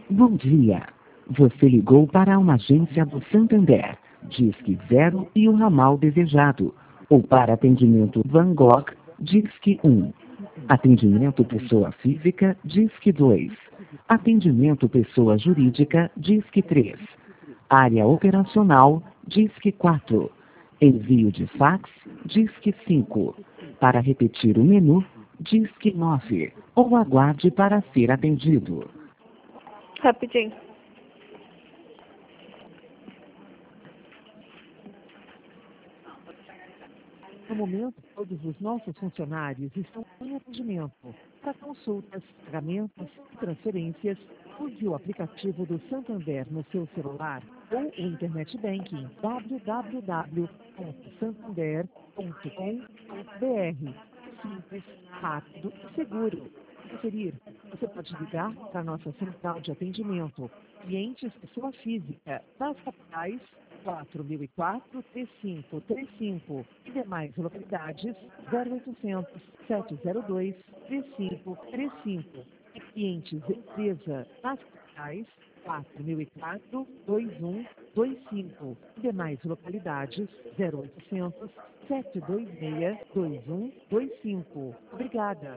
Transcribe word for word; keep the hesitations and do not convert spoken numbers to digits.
Bom dia. Você ligou para uma agência do Santander, Disque Zero e o ramal desejado. Ou para atendimento Van Gogh, Disque um. Atendimento pessoa física, Disque dois. Atendimento pessoa jurídica, Disque três. Área operacional, Disque quatro. Envio de fax, Disque cinco. Para repetir o menu, Disque nove. Ou aguarde para ser atendido. Rapidinho. No momento, todos os nossos funcionários estão em atendimento. Para consultas, pagamentos e transferências, use o aplicativo do Santander no seu celular ou o Internet Banking w w w ponto santander ponto com ponto b r. Simples, rápido e seguro. Se preferir, você pode ligar para a nossa central de atendimento, clientes pessoa física, nas capitais quatro mil e quatro, três cinco três cinco e demais localidades zero oitocentos, sete zero dois, três cinco três cinco e clientes empresa nas capitais quatro mil e quatro, dois um dois cinco e demais localidades zero oitocentos, sete dois seis, dois um dois cinco. Obrigada.